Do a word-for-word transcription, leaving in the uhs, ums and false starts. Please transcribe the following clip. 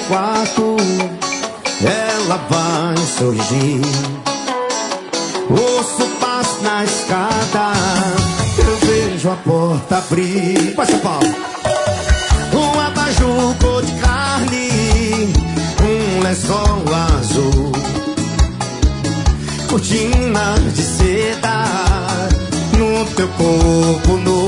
quarto ela vai surgir. Ouço passo na escada, eu vejo a porta abrir. Vai, São Paulo. Um abajur cor de carne, um lençol azul, cortina de seda no teu corpo nu.